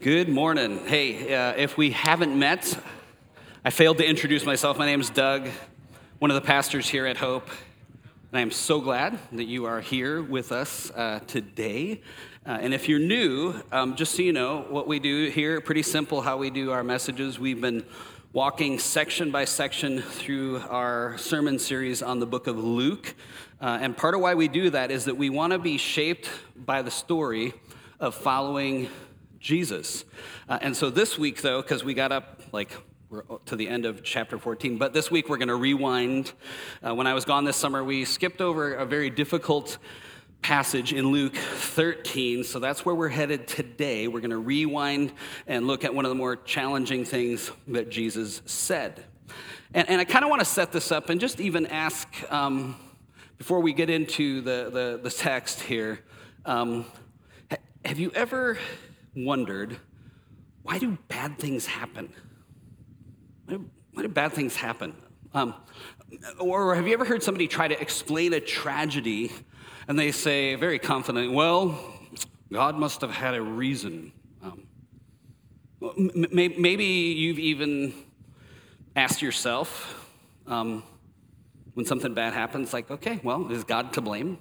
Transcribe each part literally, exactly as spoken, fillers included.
Good morning. Hey, uh, if we haven't met, I failed to introduce myself. My name is Doug, one of the pastors here at Hope, and I am so glad that you are here with us uh, today. Uh, and if you're new, um, just so you know, what we do here, pretty simple how we do our messages. We've been walking section by section through our sermon series on the book of Luke. Uh, and part of why we do that is that we want to be shaped by the story of following Jesus. Uh, and so this week, though, because we got up like we're to the end of chapter fourteen, but this week we're going to rewind. Uh, when I was gone this summer, we skipped over a very difficult passage in Luke thirteen, so that's where we're headed today. We're going to rewind and look at one of the more challenging things that Jesus said. And, and I kind of want to set this up and just even ask, um, before we get into the, the, the text here, um, ha- have you ever wondered, why do bad things happen? Why do, why do bad things happen? Um, or have you ever heard somebody try to explain a tragedy and they say very confidently, well, God must have had a reason. Um, m- maybe you've even asked yourself um, when something bad happens, like, okay, well, is God to blame?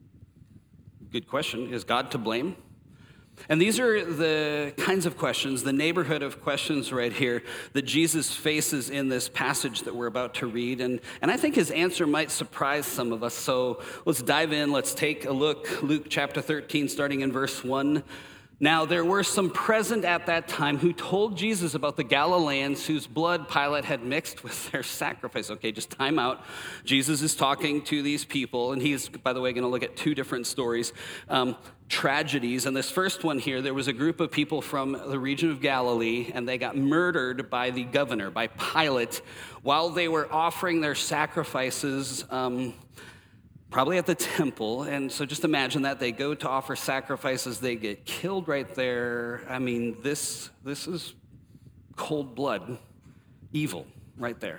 Good question. Is God to blame? And these are the kinds of questions, the neighborhood of questions right here that Jesus faces in this passage that we're about to read. And, and I think his answer might surprise some of us. So let's dive in. Let's take a look. Luke chapter thirteen, starting in verse one. Now there were some present at that time who told Jesus about the Galileans whose blood Pilate had mixed with their sacrifice. Okay, just time out. Jesus is talking to these people, and he's, by the way, going to look at two different stories, um, tragedies. And this first one here, there was a group of people from the region of Galilee, and they got murdered by the governor, by Pilate, while they were offering their sacrifices um probably at the temple. And so just imagine that they go to offer sacrifices, they get killed right there. I mean, this this is cold blood, evil right there.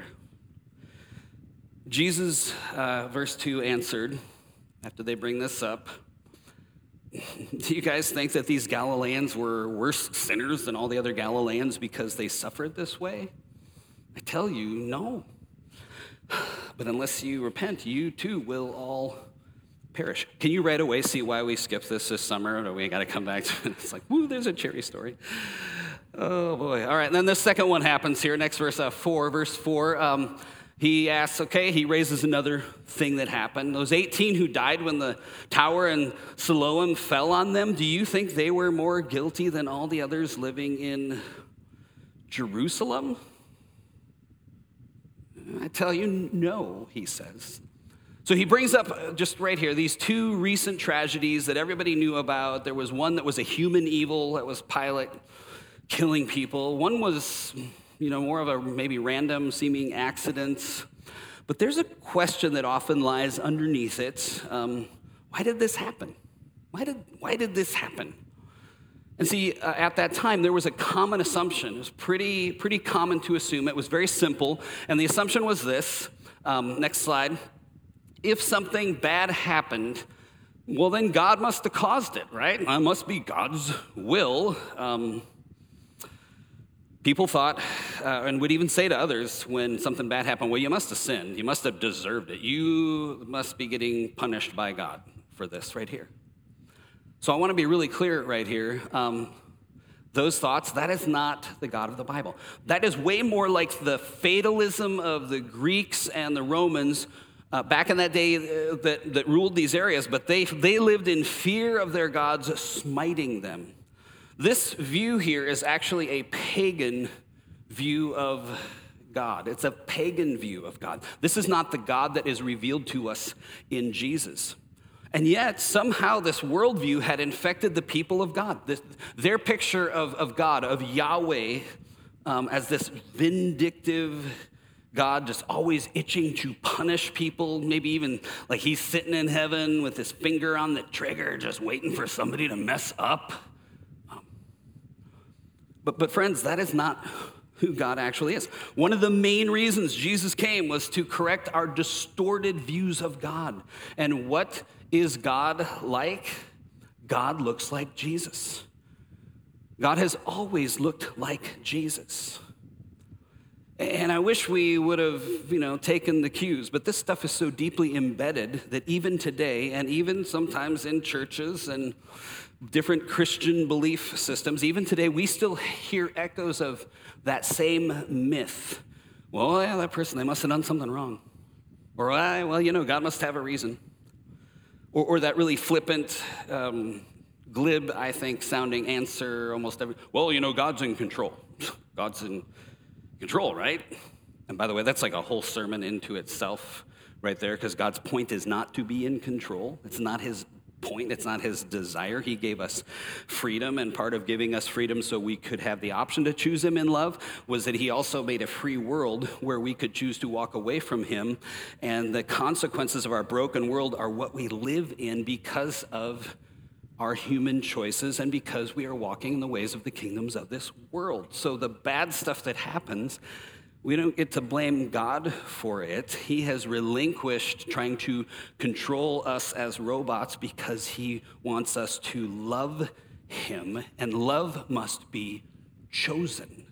Jesus, uh, verse two, answered, after they bring this up, do you guys think that these Galileans were worse sinners than all the other Galileans because they suffered this way? I tell you, no. But unless you repent, you too will all perish. Can you right away see why we skipped this this summer? Or we got to come back to it? It's like, woo, there's a cherry story. Oh, boy. All right, and then the second one happens here. Next verse, uh, four, verse four. Um, he asks, okay, he raises another thing that happened. Those eighteen who died when the tower in Siloam fell on them, do you think they were more guilty than all the others living in Jerusalem? I tell you, no, he says. So he brings up just right here these two recent tragedies that everybody knew about. There was one that was a human evil, that was Pilate killing people. One was, you know, more of a maybe random seeming accident. But there's a question that often lies underneath it. Um, why did this happen? Why did, why did this happen? And see, uh, at that time, there was a common assumption. It was pretty, pretty common to assume. It was very simple. And the assumption was this. Um, next slide. If something bad happened, well, then God must have caused it, right? It must be God's will. Um, people thought, uh, and would even say to others when something bad happened, well, you must have sinned. You must have deserved it. You must be getting punished by God for this right here. So I want to be really clear right here. Um, those thoughts, that is not the God of the Bible. That is way more like the fatalism of the Greeks and the Romans uh, back in that day uh, that, that ruled these areas, but they, they lived in fear of their gods smiting them. This view here is actually a pagan view of God. It's a pagan view of God. This is not the God that is revealed to us in Jesus. And yet, somehow, this worldview had infected the people of God. This, their picture of, of God, of Yahweh, um, as this vindictive God, just always itching to punish people, maybe even like he's sitting in heaven with his finger on the trigger, just waiting for somebody to mess up. Um, but, but friends, that is not who God actually is. One of the main reasons Jesus came was to correct our distorted views of God. And what is God like? God looks like Jesus. God has always looked like Jesus. And I wish we would have, you know, taken the cues, but this stuff is so deeply embedded that even today, and even sometimes in churches and different Christian belief systems, even today, we still hear echoes of that same myth. Well, yeah, that person, they must have done something wrong. Or, well, you know, God must have a reason. Or, or that really flippant, um, glib, I think, sounding answer almost every, well, you know, God's in control. God's in control, right? And by the way, that's like a whole sermon into itself right there, because God's point is not to be in control. It's not his point. It's not his desire. He gave us freedom, and part of giving us freedom so we could have the option to choose him in love was that he also made a free world where we could choose to walk away from him, and the consequences of our broken world are what we live in because of our human choices and because we are walking in the ways of the kingdoms of this world. So the bad stuff that happens, we don't get to blame God for it. He has relinquished trying to control us as robots because he wants us to love him, and love must be chosen.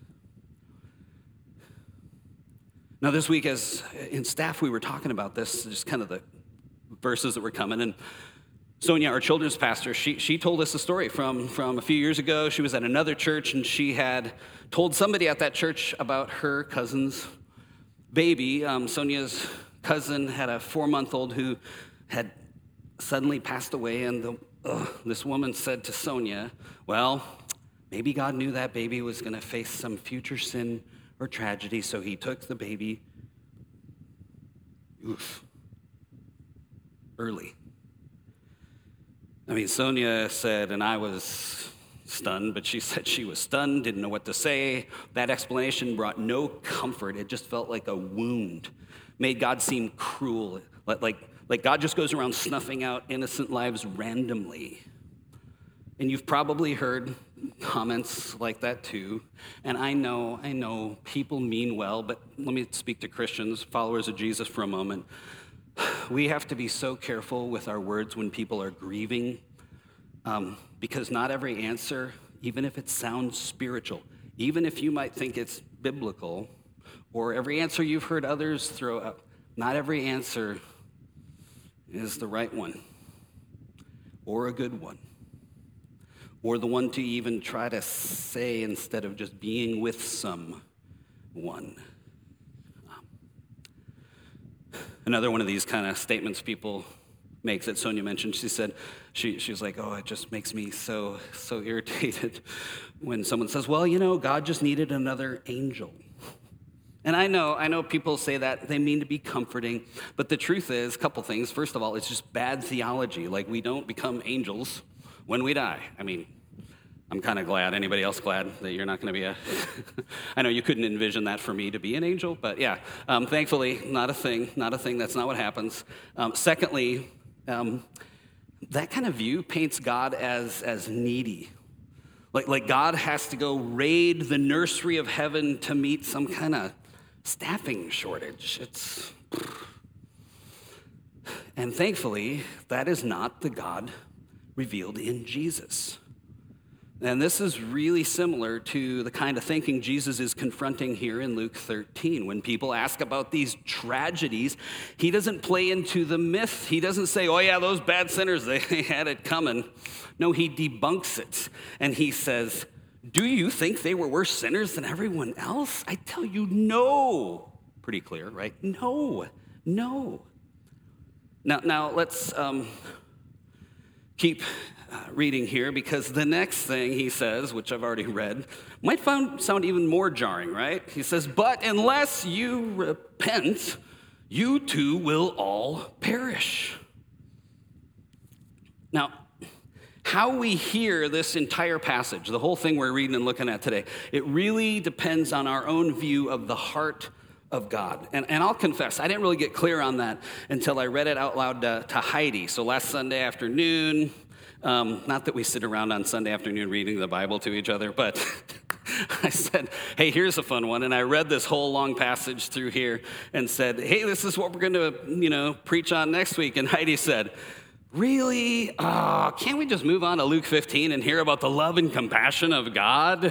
Now this week, as in staff, we were talking about this, just kind of the verses that were coming, and Sonia, our children's pastor, she she told us a story from, from a few years ago. She was at another church, and she had told somebody at that church about her cousin's baby. Um, Sonia's cousin had a four-month-old who had suddenly passed away, and the, ugh, this woman said to Sonia, well, maybe God knew that baby was going to face some future sin or tragedy, so he took the baby oof, early. I mean, Sonia said, and I was stunned, but she said she was stunned, didn't know what to say. That explanation brought no comfort. It just felt like a wound, made God seem cruel, like, like, like God just goes around snuffing out innocent lives randomly. And you've probably heard comments like that too. And I know, I know people mean well, but let me speak to Christians, followers of Jesus for a moment. We have to be so careful with our words when people are grieving, um, because not every answer, even if it sounds spiritual, even if you might think it's biblical, or every answer you've heard others throw out, not every answer is the right one, or a good one, or the one to even try to say instead of just being with someone. Another one of these kind of statements people make that Sonia mentioned, she said, she, she was like, oh, it just makes me so, so irritated when someone says, well, you know, God just needed another angel. And I know, I know people say that, they mean to be comforting, but the truth is, a couple things. First of all, it's just bad theology. Like, we don't become angels when we die. I mean, I'm kind of glad. Anybody else glad that you're not going to be a... I know you couldn't envision that for me to be an angel, but yeah, um, thankfully, not a thing, not a thing. That's not what happens. Um, secondly, um, that kind of view paints God as, as needy. Like, like God has to go raid the nursery of heaven to meet some kind of staffing shortage. It's... And thankfully, that is not the God revealed in Jesus. And this is really similar to the kind of thinking Jesus is confronting here in Luke thirteen. When people ask about these tragedies, he doesn't play into the myth. He doesn't say, oh yeah, those bad sinners, they had it coming. No, he debunks it. And he says, do you think they were worse sinners than everyone else? I tell you, no. Pretty clear, right? No, no. Now, now let's um, keep uh, reading here, because the next thing he says, which I've already read, might found, sound even more jarring, right? He says, but unless you repent, you too will all perish. Now, how we hear this entire passage, the whole thing we're reading and looking at today, it really depends on our own view of the heart of God. And, and I'll confess, I didn't really get clear on that until I read it out loud to, to Heidi. So last Sunday afternoon, um, not that we sit around on Sunday afternoon reading the Bible to each other, but I said, hey, here's a fun one. And I read this whole long passage through here and said, hey, this is what we're going to, you know, preach on next week. And Heidi said, really? Oh, can't we just move on to Luke fifteen and hear about the love and compassion of God?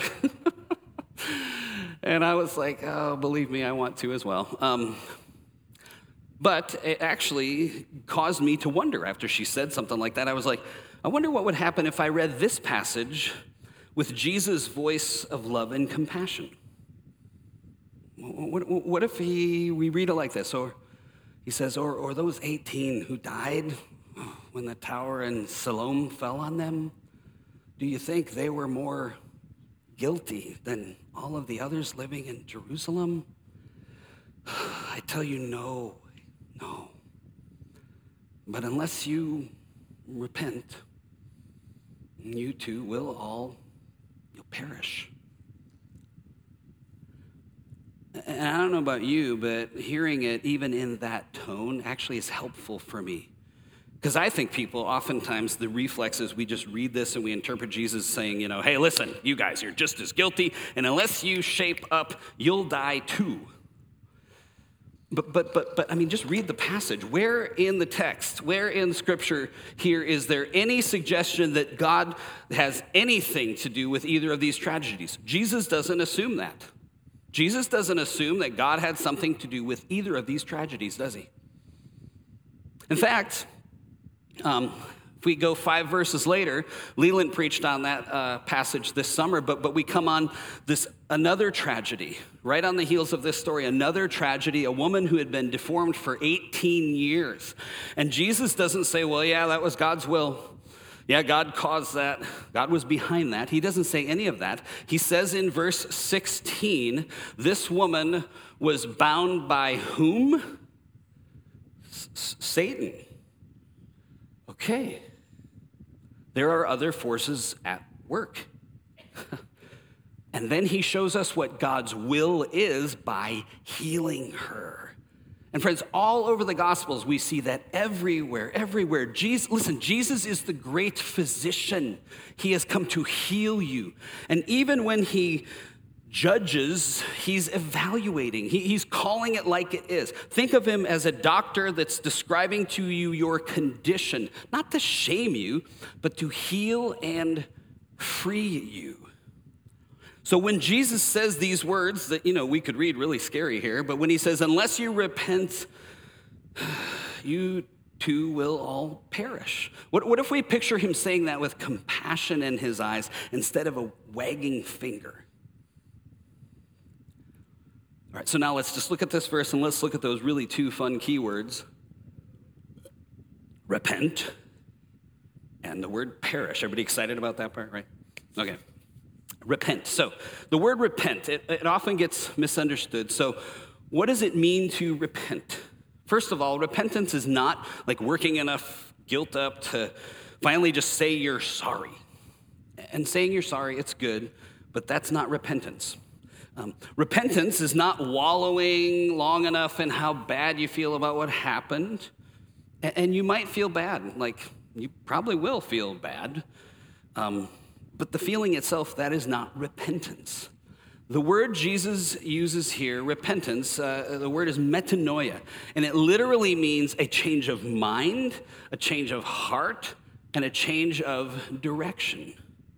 And I was like, oh, believe me, I want to as well. Um, but it actually caused me to wonder after she said something like that. I was like, I wonder what would happen if I read this passage with Jesus' voice of love and compassion. What, what if he, we read it like this, or he says, or, or those eighteen who died when the tower in Siloam fell on them, do you think they were more guilty than all of the others living in Jerusalem? I tell you, no, no. But unless you repent, you too will all, you'll perish. And I don't know about you, but hearing it even in that tone actually is helpful for me. Because I think people, oftentimes, the reflex is we just read this and we interpret Jesus saying, you know, hey, listen, you guys, you're just as guilty, and unless you shape up, you'll die too. But, but, but, but, I mean, just read the passage. Where in the text, where in Scripture here is there any suggestion that God has anything to do with either of these tragedies? Jesus doesn't assume that. Jesus doesn't assume that God had something to do with either of these tragedies, does he? In fact, um, if we go five verses later, Leland preached on that uh, passage this summer, but, but we come on this another tragedy, right on the heels of this story, another tragedy, a woman who had been deformed for eighteen years. And Jesus doesn't say, well, yeah, that was God's will. Yeah, God caused that. God was behind that. He doesn't say any of that. He says in verse sixteen, this woman was bound by whom? S- Satan. Okay. There are other forces at work. And then he shows us what God's will is by healing her. And friends, all over the Gospels, we see that everywhere, everywhere. Jesus, listen, Jesus is the great physician. He has come to heal you. And even when he judges, he's evaluating. He, he's calling it like it is. Think of him as a doctor that's describing to you your condition, not to shame you, but to heal and free you. So when Jesus says these words that, you know, we could read really scary here, but when he says, unless you repent, you too will all perish. What, what if we picture him saying that with compassion in his eyes instead of a wagging finger? All right, so now let's just look at this verse and let's look at those really two fun keywords. Repent and the word perish. Everybody excited about that part, right? Okay. Repent. So the word repent, it, it often gets misunderstood. So what does it mean to repent? First of all, repentance is not like working enough guilt up to finally just say you're sorry. And saying you're sorry, it's good, but that's not repentance. Um, repentance is not wallowing long enough in how bad you feel about what happened. And, and you might feel bad, like you probably will feel bad. Um, But the feeling itself, that is not repentance. The word Jesus uses here, repentance, uh, the word is metanoia, and it literally means a change of mind, a change of heart, and a change of direction.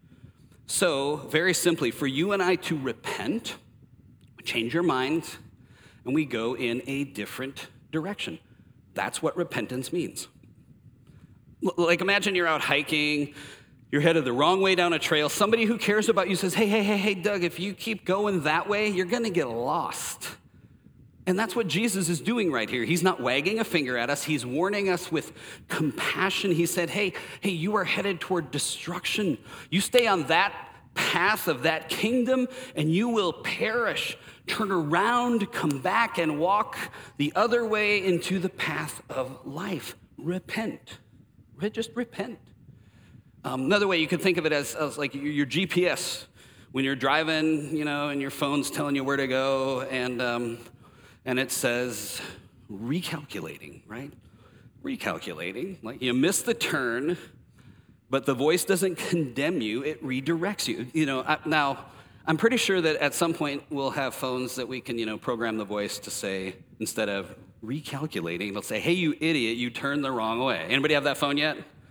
So, very simply, for you and I to repent, we change your mind, and we go in a different direction. That's what repentance means. Like, imagine you're out hiking, you're headed the wrong way down a trail. Somebody who cares about you says, hey, hey, hey, hey, Doug, if you keep going that way, you're going to get lost. And that's what Jesus is doing right here. He's not wagging a finger at us. He's warning us with compassion. He said, hey, hey, you are headed toward destruction. You stay on that path of that kingdom and you will perish. Turn around, come back, and walk the other way into the path of life. Repent. Just repent. Um, another way you could think of it as, as like your, your G P S. When you're driving, you know, and your phone's telling you where to go, and um, and it says recalculating, right? Recalculating. Like you miss the turn, but the voice doesn't condemn you, it redirects you. You know, I, now, I'm pretty sure that at some point we'll have phones that we can, you know, program the voice to say, instead of recalculating, it'll say, hey, you idiot, you turned the wrong way. Anybody have that phone yet?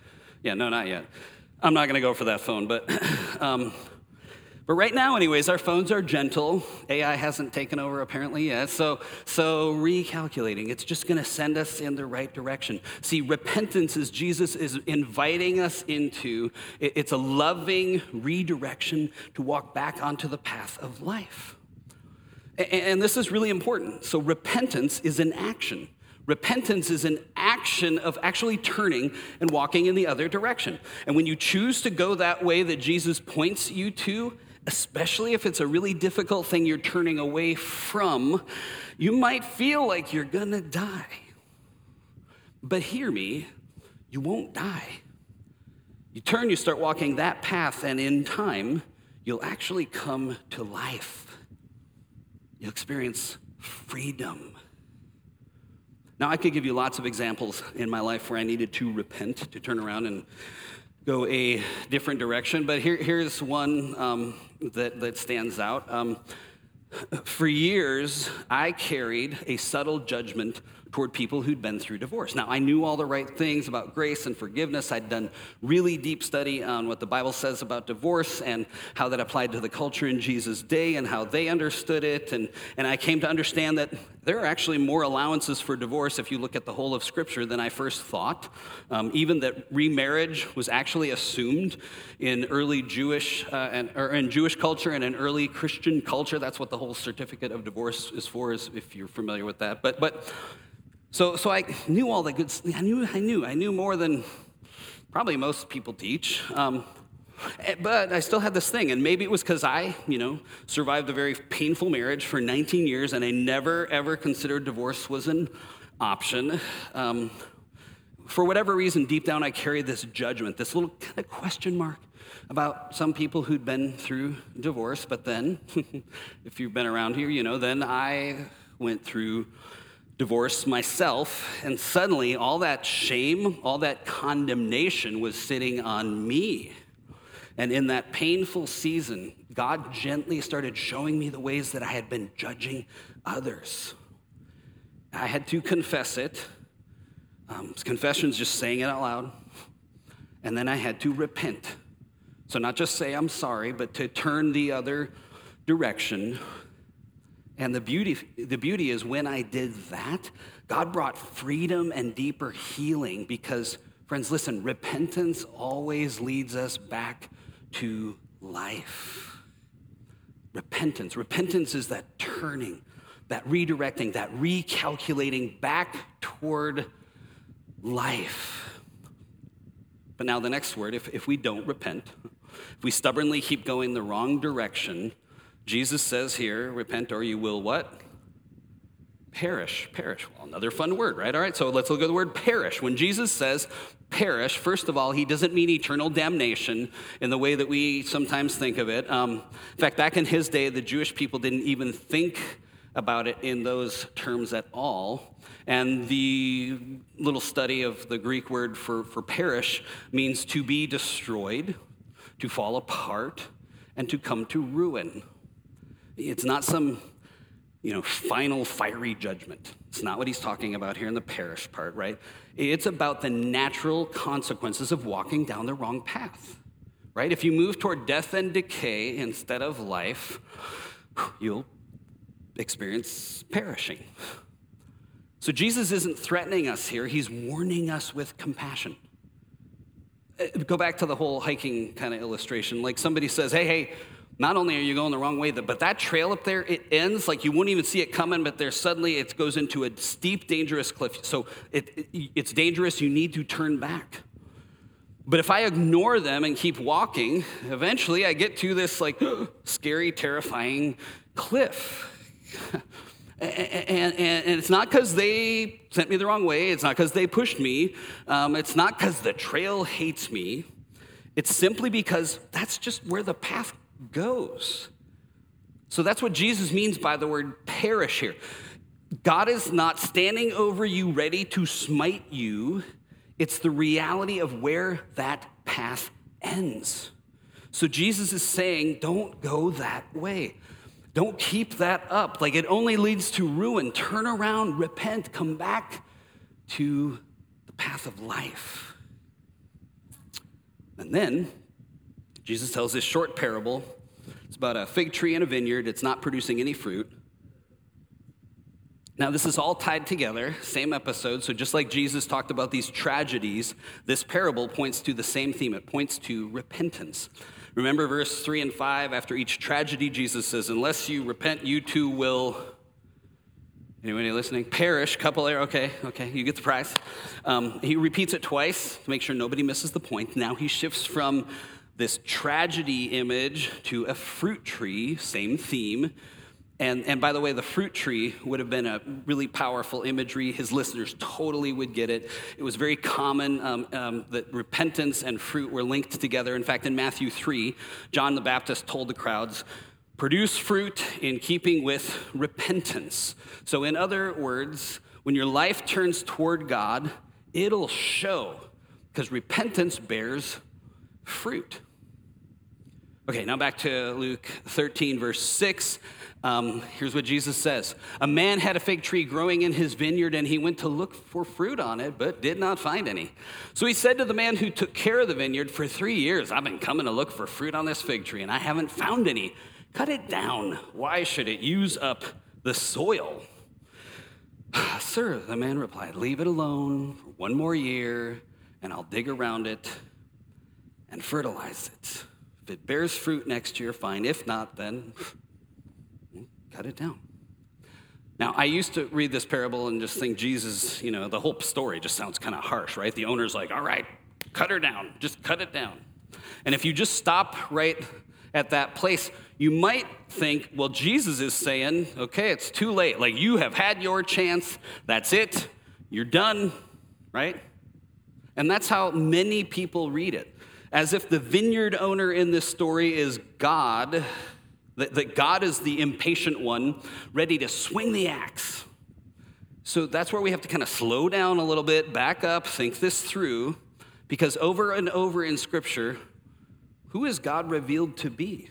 Yeah, no, not yet. I'm not going to go for that phone, but um, but right now, anyways, our phones are gentle. A I hasn't taken over apparently yet. So so recalculating, it's just going to send us in the right direction. See, repentance is Jesus is inviting us into. It's a loving redirection to walk back onto the path of life. And this is really important. So repentance is an action. Repentance is an action of actually turning and walking in the other direction. And when you choose to go that way that Jesus points you to, especially if it's a really difficult thing you're turning away from, you might feel like you're gonna die. But hear me, you won't die. You turn, you start walking that path, and in time, you'll actually come to life. You'll experience freedom. Now, I could give you lots of examples in my life where I needed to repent, to turn around and go a different direction, but here, here's one um, that, that stands out. Um, for years, I carried a subtle judgment toward people who'd been through divorce. Now, I knew all the right things about grace and forgiveness. I'd done really deep study on what the Bible says about divorce and how that applied to the culture in Jesus' day and how they understood it. And, and I came to understand that there are actually more allowances for divorce if you look at the whole of Scripture than I first thought. Um, even that remarriage was actually assumed in early Jewish uh, and or in Jewish culture and in early Christian culture. That's what the whole certificate of divorce is for, is if you're familiar with that. But but. So, so I knew all the good. I knew, I knew, I knew more than probably most people teach. Um, but I still had this thing, and maybe it was because I, you know, survived a very painful marriage for nineteen years, and I never ever considered divorce was an option. Um, for whatever reason, deep down, I carried this judgment, this little kind of question mark about some people who'd been through divorce. But then, if you've been around here, you know, then I went through divorce myself, and suddenly all that shame, all that condemnation was sitting on me. And in that painful season, God gently started showing me the ways that I had been judging others. I had to confess it. Um, confession's just saying it out loud. And then I had to repent. So not just say I'm sorry, but to turn the other direction. And the beauty, the beauty is when I did that, God brought freedom and deeper healing because, friends, listen, repentance always leads us back to life. Repentance. Repentance is that turning, that redirecting, that recalculating back toward life. But now the next word, if, if we don't repent, if we stubbornly keep going the wrong direction, Jesus says here, repent or you will what? Perish, perish. Well, another fun word, right? All right, so let's look at the word perish. When Jesus says perish, first of all, he doesn't mean eternal damnation in the way that we sometimes think of it. Um, in fact, back in his day, the Jewish people didn't even think about it in those terms at all. And the little study of the Greek word for, for perish means to be destroyed, to fall apart, and to come to ruin. It's not some, you know, final fiery judgment. It's not what he's talking about here in the perish part, right? It's about the natural consequences of walking down the wrong path, right? If you move toward death and decay instead of life, you'll experience perishing. So Jesus isn't threatening us here. He's warning us with compassion. Go back to the whole hiking kind of illustration. Like somebody says, hey, hey, not only are you going the wrong way, but that trail up there, it ends like you wouldn't even see it coming, but there suddenly it goes into a steep, dangerous cliff. So it, it, it's dangerous. You need to turn back. But if I ignore them and keep walking, eventually I get to this like scary, terrifying cliff. and, and, and it's not because they sent me the wrong way. It's not because they pushed me. Um, it's not because the trail hates me. It's simply because that's just where the path goes. So that's what Jesus means by the word perish here. God is not standing over you ready to smite you. It's the reality of where that path ends. So Jesus is saying, don't go that way. Don't keep that up. Like it only leads to ruin. Turn around, repent, come back to the path of life. And then Jesus tells this short parable. It's about a fig tree and a vineyard. It's not producing any fruit. Now, this is all tied together, same episode. So just like Jesus talked about these tragedies, this parable points to the same theme. It points to repentance. Remember verse three and five, after each tragedy, Jesus says, unless you repent, you too will, anybody listening? Perish, couple there, okay, okay, you get the prize. Um, he repeats it twice to make sure nobody misses the point. Now he shifts from this tragedy image to a fruit tree, same theme. And, and by the way, the fruit tree would have been a really powerful imagery. His listeners totally would get it. It was very common um, um, that repentance and fruit were linked together. In fact, in Matthew three, John the Baptist told the crowds, produce fruit in keeping with repentance. So in other words, when your life turns toward God, it'll show, because repentance bears fruit. Okay, now back to Luke thirteen, verse six. Um, here's what Jesus says. A man had a fig tree growing in his vineyard, and he went to look for fruit on it, but did not find any. So he said to the man who took care of the vineyard, for three years I've been coming to look for fruit on this fig tree, and I haven't found any. Cut it down. Why should it use up the soil? Sir, the man replied, leave it alone for one more year, and I'll dig around it and fertilize it. If it bears fruit next year, fine. If not, then cut it down. Now, I used to read this parable and just think Jesus, you know, the whole story just sounds kind of harsh, right? The owner's like, all right, cut her down. Just cut it down. And if you just stop right at that place, you might think, well, Jesus is saying, okay, it's too late. Like, you have had your chance. That's it. You're done, right? And that's how many people read it, as if the vineyard owner in this story is God, that, that God is the impatient one, ready to swing the axe. So that's where we have to kind of slow down a little bit, back up, think this through, because over and over in Scripture, who is God revealed to be?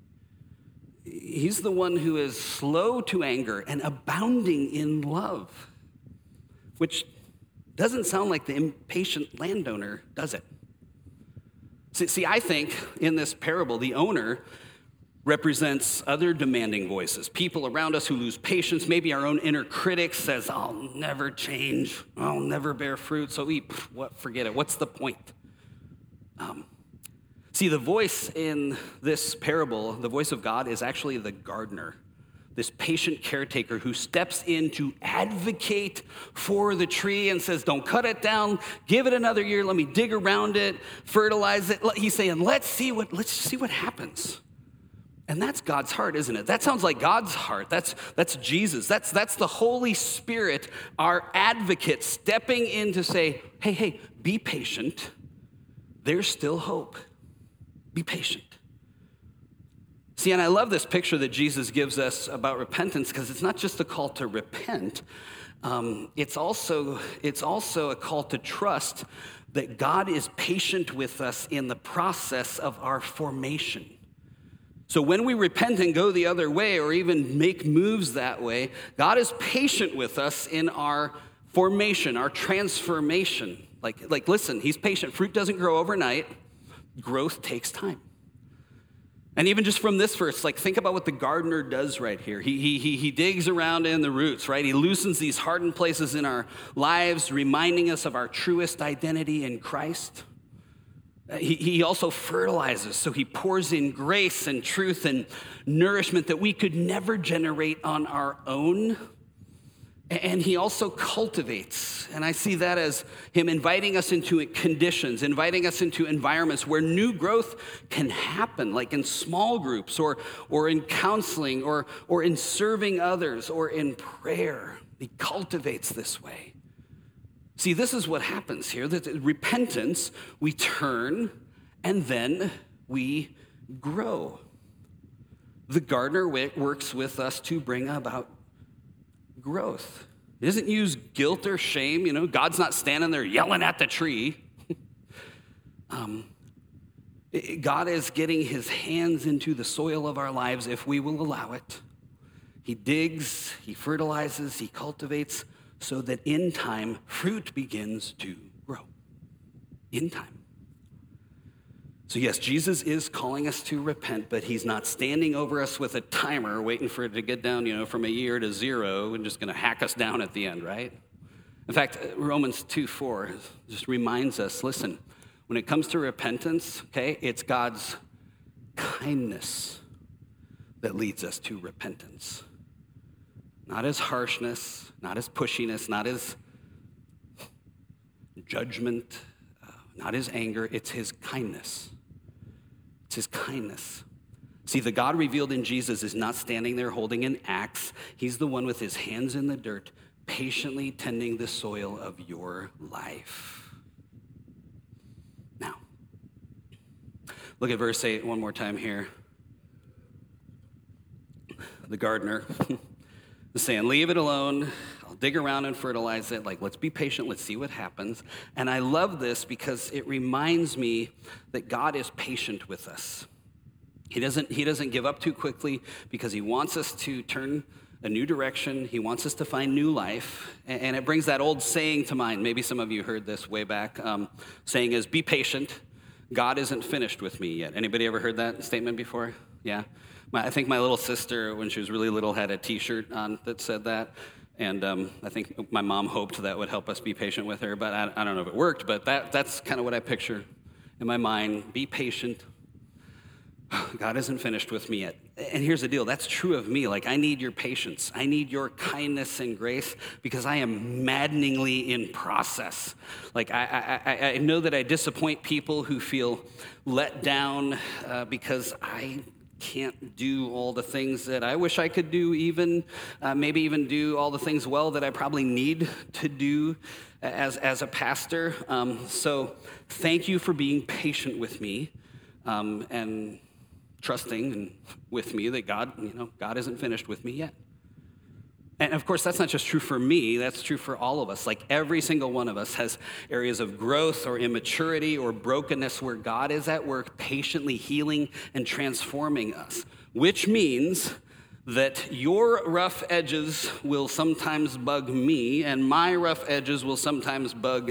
He's the one who is slow to anger and abounding in love, which doesn't sound like the impatient landowner, does it? See, see, I think in this parable, the owner represents other demanding voices, people around us who lose patience. Maybe our own inner critic says, I'll never change, I'll never bear fruit, so we, what, forget it, what's the point? Um, see, the voice in this parable, the voice of God, is actually the gardener, this patient caretaker who steps in to advocate for the tree and says, don't cut it down, give it another year, let me dig around it, fertilize it. He's saying, let's see what, let's see what happens. And that's God's heart, isn't it? That sounds like God's heart. That's, that's Jesus. That's, that's the Holy Spirit, our advocate, stepping in to say, hey, hey, be patient. There's still hope. Be patient. See, and I love this picture that Jesus gives us about repentance, because it's not just a call to repent. Um, it's also, it's also a call to trust that God is patient with us in the process of our formation. So when we repent and go the other way, or even make moves that way, God is patient with us in our formation, our transformation. Like, like, listen, he's patient. Fruit doesn't grow overnight. Growth takes time. And even just from this verse, like, think about what the gardener does right here. He, he, he, he digs around in the roots, right? He loosens these hardened places in our lives, reminding us of our truest identity in Christ. He, he also fertilizes, so he pours in grace and truth and nourishment that we could never generate on our own. And he also cultivates, and I see that as him inviting us into conditions, inviting us into environments where new growth can happen, like in small groups or, or in counseling or, or in serving others or in prayer. He cultivates this way. See, this is what happens here. That repentance, we turn, and then we grow. The gardener works with us to bring about growth. He doesn't use guilt or shame. You know, God's not standing there yelling at the tree. um, it, God is getting his hands into the soil of our lives if we will allow it. He digs, he fertilizes, he cultivates, so that in time, fruit begins to grow. In time. So yes, Jesus is calling us to repent, but he's not standing over us with a timer waiting for it to get down, you know, from a year to zero and just going to hack us down at the end, right? In fact, Romans two four just reminds us, listen, when it comes to repentance, okay, it's God's kindness that leads us to repentance. Not his harshness, not his pushiness, not his judgment, uh, not his anger, it's his kindness. It's his kindness. See, the God revealed in Jesus is not standing there holding an axe. He's the one with his hands in the dirt, patiently tending the soil of your life. Now, look at verse eight one more time here. The gardener is saying, leave it alone. I'll dig around and fertilize it. Like, let's be patient. Let's see what happens. And I love this because it reminds me that God is patient with us. He doesn't, he doesn't give up too quickly because he wants us to turn a new direction. He wants us to find new life. And, and it brings that old saying to mind. Maybe some of you heard this way back. Um, saying is, be patient. God isn't finished with me yet. Anybody ever heard that statement before? Yeah. My, I think my little sister, when she was really little, had a T-shirt on that said that. And um, I think my mom hoped that would help us be patient with her. But I, I don't know if it worked. But that, that's kind of what I picture in my mind. Be patient. God isn't finished with me yet. And here's the deal. That's true of me. Like, I need your patience. I need your kindness and grace because I am maddeningly in process. Like, I, I, I know that I disappoint people who feel let down uh, because I can't do all the things that I wish I could do, even uh, maybe even do all the things well that I probably need to do as, as a pastor. Um, so thank you for being patient with me um, and trusting and with me that God, you know, God isn't finished with me yet. And of course, that's not just true for me, that's true for all of us. Like, every single one of us has areas of growth or immaturity or brokenness where God is at work patiently healing and transforming us, which means that your rough edges will sometimes bug me and my rough edges will sometimes bug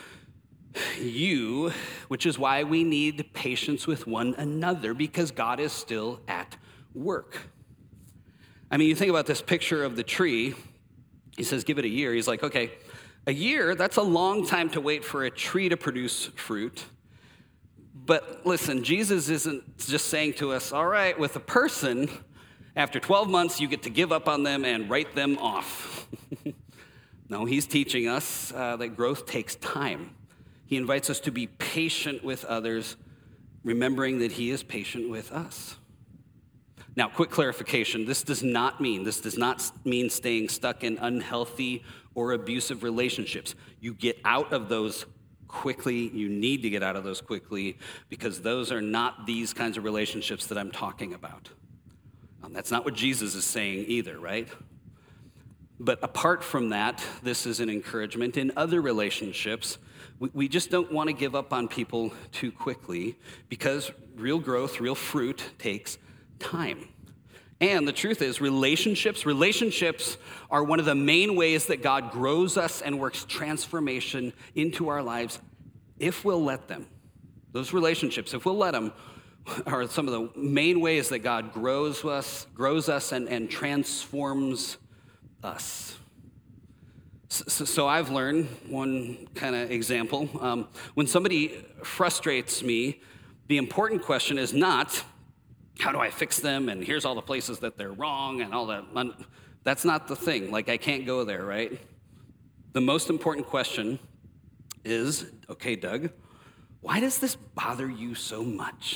you, which is why we need patience with one another, because God is still at work. I mean, you think about this picture of the tree. He says, give it a year. He's like, okay, a year, that's a long time to wait for a tree to produce fruit. But listen, Jesus isn't just saying to us, all right, with a person, after twelve months, you get to give up on them and write them off. No, he's teaching us uh, that growth takes time. He invites us to be patient with others, remembering that he is patient with us. Now, quick clarification. This does not mean, this does not mean staying stuck in unhealthy or abusive relationships. You get out of those quickly. You need to get out of those quickly because those are not these kinds of relationships that I'm talking about. Um, that's not what Jesus is saying either, right? But apart from that, this is an encouragement in other relationships. We, we just don't want to give up on people too quickly because real growth, real fruit takes time. And the truth is, relationships, relationships are one of the main ways that God grows us and works transformation into our lives if we'll let them. Those relationships, if we'll let them, are some of the main ways that God grows us, grows us and, and transforms us. So, so I've learned one kind of example. Um, when somebody frustrates me, the important question is not, how do I fix them? And here's all the places that they're wrong and all that. That's not the thing. Like, I can't go there, right? The most important question is, okay, Doug, why does this bother you so much?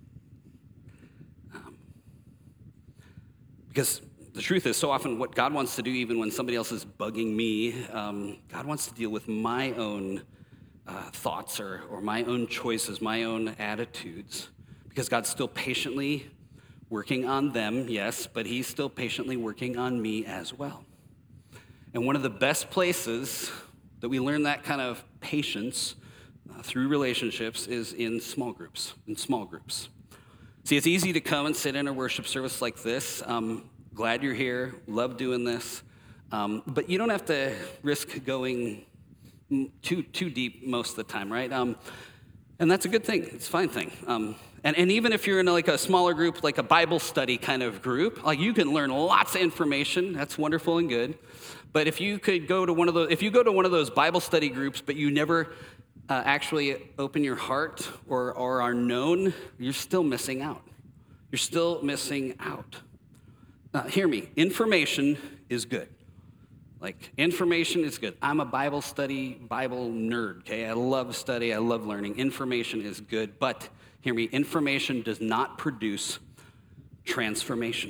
Um, because the truth is, so often what God wants to do, even when somebody else is bugging me, um, God wants to deal with my own uh, thoughts or, or my own choices, my own attitudes. Because God's still patiently working on them, yes, but he's still patiently working on me as well. And one of the best places that we learn that kind of patience uh, through relationships is in small groups, in small groups. See, it's easy to come and sit in a worship service like this. Um, glad you're here, love doing this, um, but you don't have to risk going too, too deep most of the time, right? Um, And that's a good thing. It's a fine thing. Um, and, and even if you're in like a smaller group, like a Bible study kind of group, like you can learn lots of information. That's wonderful and good. But if you could go to one of those, if you go to one of those Bible study groups, but you never uh, actually open your heart or, or are known, you're still missing out. You're still missing out. Uh, hear me. Information is good. Like, information is good. I'm a Bible study, Bible nerd, okay? I love study, I love learning. Information is good, but hear me, information does not produce transformation.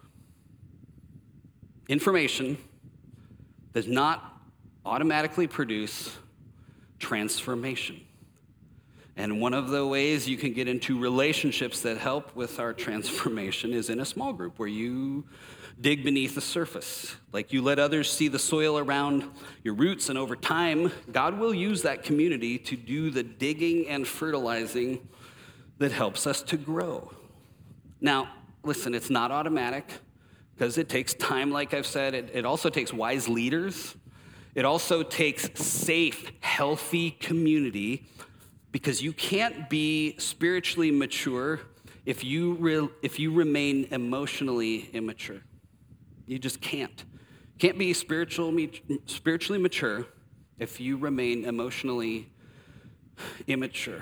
Information does not automatically produce transformation. And one of the ways you can get into relationships that help with our transformation is in a small group where you dig beneath the surface. Like you let others see the soil around your roots, and over time, God will use that community to do the digging and fertilizing that helps us to grow. Now, listen, it's not automatic because it takes time, like I've said. It, it also takes wise leaders. It also takes safe, healthy community, because you can't be spiritually mature if you re- if you remain emotionally immature. You just can't. Can't be spiritual, spiritually mature if you remain emotionally immature.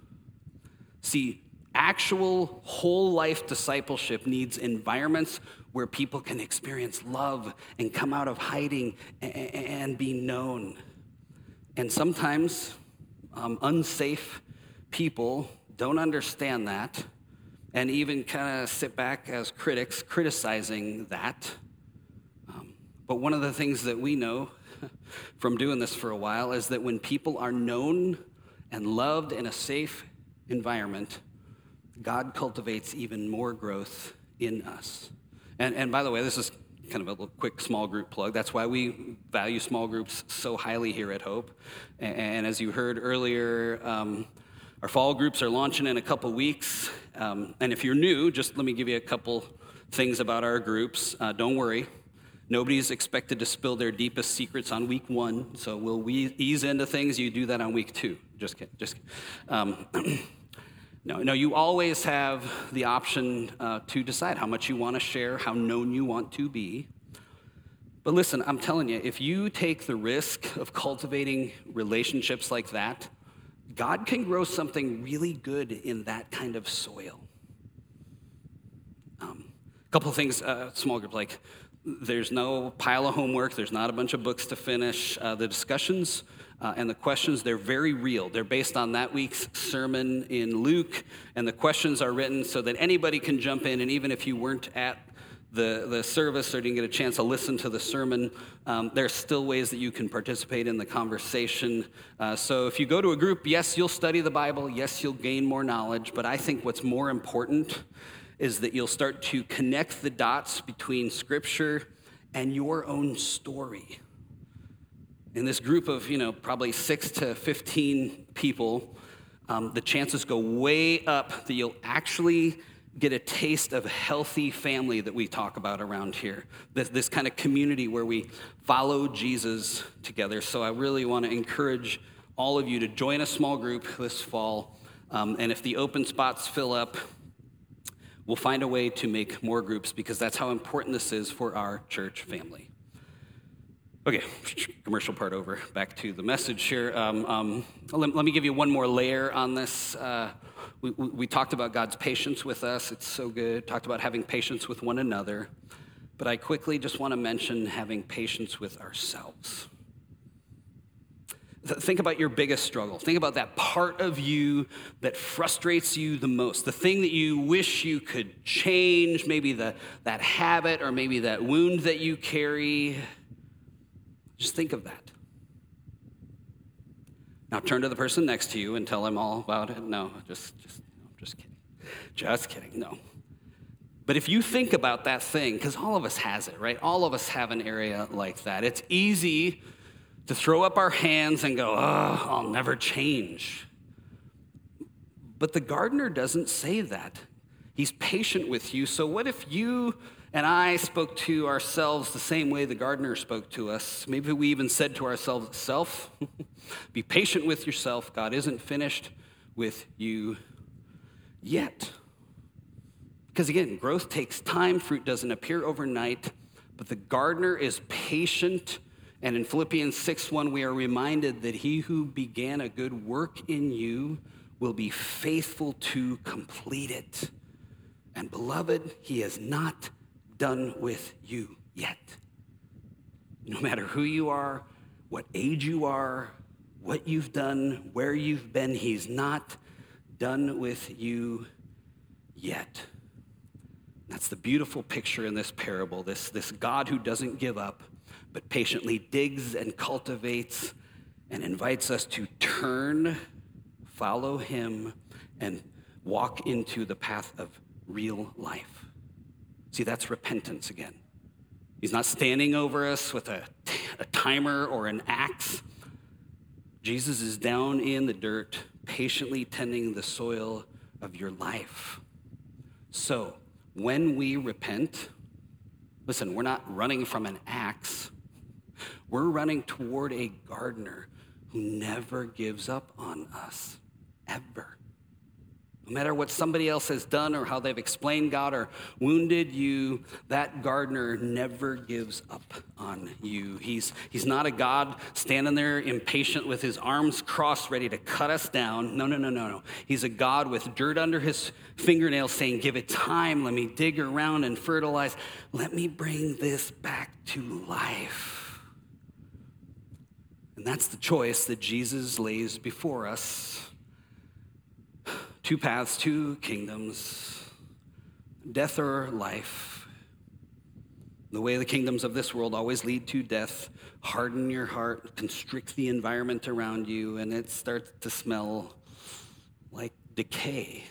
See, actual whole life discipleship needs environments where people can experience love and come out of hiding and be known. And sometimes um, unsafe people don't understand that and even kind of sit back as critics criticizing that. Um, but one of the things that we know from doing this for a while is that when people are known and loved in a safe environment, God cultivates even more growth in us. And, and by the way, this is kind of a little quick small group plug. That's why we value small groups so highly here at Hope. And, and as you heard earlier, um, our fall groups are launching in a couple weeks. Um, and if you're new, just let me give you a couple things about our groups. Uh, don't worry. Nobody's expected to spill their deepest secrets on week one. So we'll we ease into things. You do that on week two. Just kidding. Just kidding. Um, No, no, you always have the option uh, to decide how much you want to share, how known you want to be. But listen, I'm telling you, if you take the risk of cultivating relationships like that, God can grow something really good in that kind of soil. Um, a couple of things, uh, small group, like there's no pile of homework, there's not a bunch of books to finish. Uh, the discussions Uh, and the questions, they're very real. They're based on that week's sermon in Luke, and the questions are written so that anybody can jump in, and even if you weren't at the, the service or didn't get a chance to listen to the sermon, um, there's still ways that you can participate in the conversation. Uh, so if you go to a group, yes, you'll study the Bible, yes, you'll gain more knowledge, but I think what's more important is that you'll start to connect the dots between Scripture and your own story. In this group of, you know, probably six to fifteen people, um, the chances go way up that you'll actually get a taste of healthy family that we talk about around here. This, this kind of community where we follow Jesus together. So I really want to encourage all of you to join a small group this fall. Um, and if the open spots fill up, we'll find a way to make more groups, because that's how important this is for our church family. Okay, commercial part over. Back to the message here. Um, um, let, let me give you one more layer on this. Uh, we, we, we talked about God's patience with us. It's so good. Talked about having patience with one another. But I quickly just want to mention having patience with ourselves. Think about your biggest struggle. Think about that part of you that frustrates you the most, the thing that you wish you could change, maybe the, that habit or maybe that wound that you carry. Just think of that. Now turn to the person next to you and tell them all about it. No, just, just, no, just kidding. Just kidding, no. But if you think about that thing, because all of us has it, right? All of us have an area like that. It's easy to throw up our hands and go, oh, I'll never change. But the gardener doesn't say that. He's patient with you. So what if you and I spoke to ourselves the same way the gardener spoke to us? Maybe we even said to ourselves, self, be patient with yourself. God isn't finished with you yet. Because again, growth takes time. Fruit doesn't appear overnight, but the gardener is patient. And in Philippians six one, we are reminded that he who began a good work in you will be faithful to complete it. And beloved, he is not done with you yet. No matter who you are, what age you are, what you've done, where you've been, he's not done with you yet. That's the beautiful picture in this parable, this, this God who doesn't give up, but patiently digs and cultivates and invites us to turn, follow him, and walk into the path of real life. See, that's repentance again. He's not standing over us with a, a timer or an axe. Jesus is down in the dirt, patiently tending the soil of your life. So, when we repent, listen, we're not running from an axe. We're running toward a gardener who never gives up on us, ever. No matter what somebody else has done or how they've explained God or wounded you, that gardener never gives up on you. He's, he's not a God standing there impatient with his arms crossed, ready to cut us down. No, no, no, no, no. He's a God with dirt under his fingernails saying, give it time. Let me dig around and fertilize. Let me bring this back to life. And that's the choice that Jesus lays before us. Two paths, two kingdoms, death or life. The way the kingdoms of this world always lead to death, harden your heart, constrict the environment around you, and it starts to smell like decay.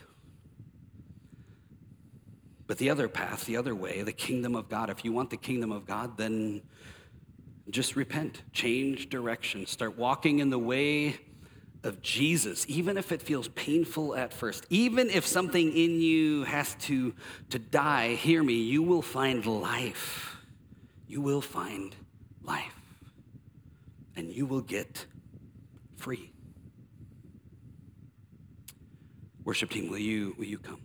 But the other path, the other way, the kingdom of God, if you want the kingdom of God, then just repent, change direction, start walking in the way of Jesus, even if it feels painful at first, even if something in you has to, to die, hear me, you will find life. You will find life. And you will get free. Worship team, will you, will you come?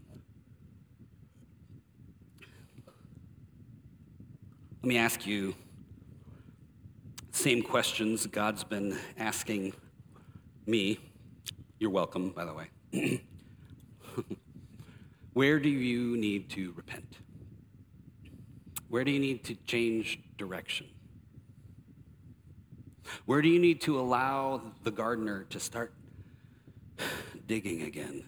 Let me ask you the same questions God's been asking me. You're welcome, by the way. Where do you need to repent? Where do you need to change direction? Where do you need to allow the gardener to start digging again?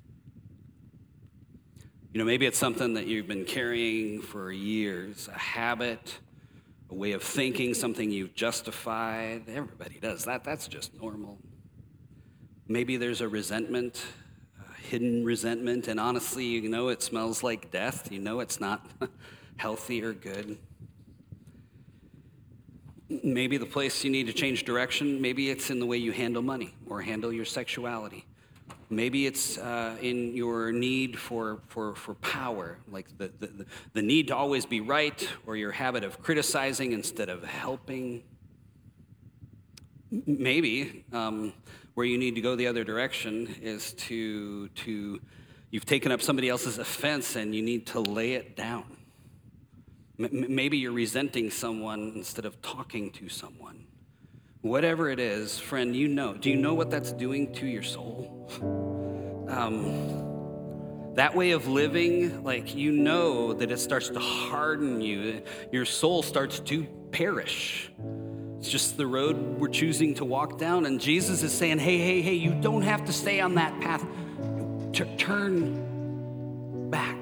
You know, maybe it's something that you've been carrying for years, a habit, a way of thinking, something you've justified. Everybody does that. That's just normal. Maybe there's a resentment, a hidden resentment, and honestly, you know it smells like death. You know it's not healthy or good. Maybe the place you need to change direction, maybe it's in the way you handle money or handle your sexuality. Maybe it's uh, in your need for, for, for power, like the, the, the need to always be right, or your habit of criticizing instead of helping. Maybe um, where you need to go the other direction is to, to, you've taken up somebody else's offense and you need to lay it down. M- maybe you're resenting someone instead of talking to someone. Whatever it is, friend, you know. Do you know what that's doing to your soul? Um, that way of living, like, you know that it starts to harden you. Your soul starts to perish. It's just the road we're choosing to walk down. And Jesus is saying, hey, hey, hey, you don't have to stay on that path. T- turn back.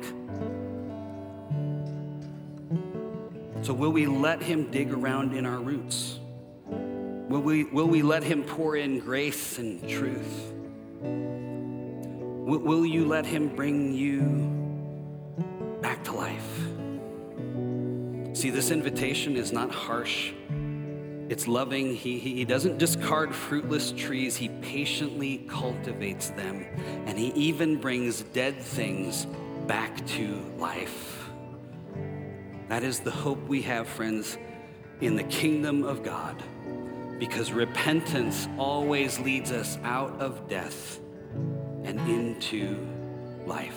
So will we let him dig around in our roots? Will we, will we let him pour in grace and truth? Will, will you let him bring you back to life? See, this invitation is not harsh. It's loving. He, he, he doesn't discard fruitless trees. He patiently cultivates them. And he even brings dead things back to life. That is the hope we have, friends, in the kingdom of God. Because repentance always leads us out of death and into life.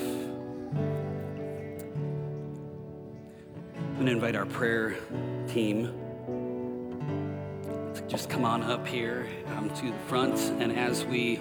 I'm going to invite our prayer team to just come on up here um, to the front, and as we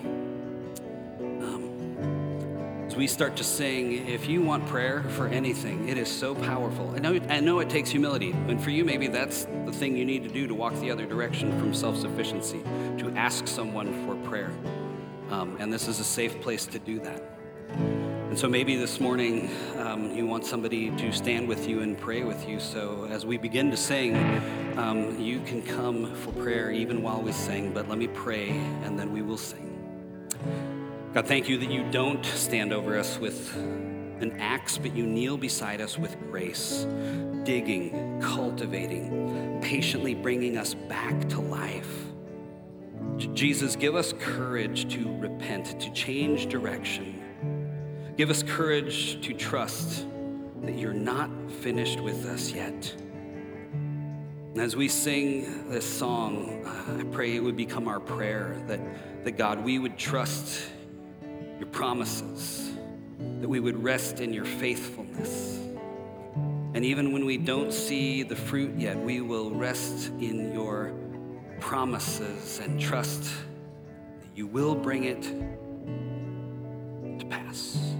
um, as we start to sing, if you want prayer for anything, it is so powerful. I know, I know it takes humility, and for you, maybe that's the thing you need to do to walk the other direction from self-sufficiency, to ask someone for prayer. Um, and this is a safe place to do that. And so maybe this morning um, you want somebody to stand with you and pray with you. So as we begin to sing, um, you can come for prayer even while we sing, but let me pray and then we will sing. God, thank you that you don't stand over us with an axe, but you kneel beside us with grace, digging, cultivating, patiently bringing us back to life. Jesus, give us courage to repent, to change direction. Give us courage to trust that you're not finished with us yet. And as we sing this song, uh, I pray it would become our prayer that, that God, we would trust your promises, that we would rest in your faithfulness. And even when we don't see the fruit yet, we will rest in your promises and trust that you will bring it to pass.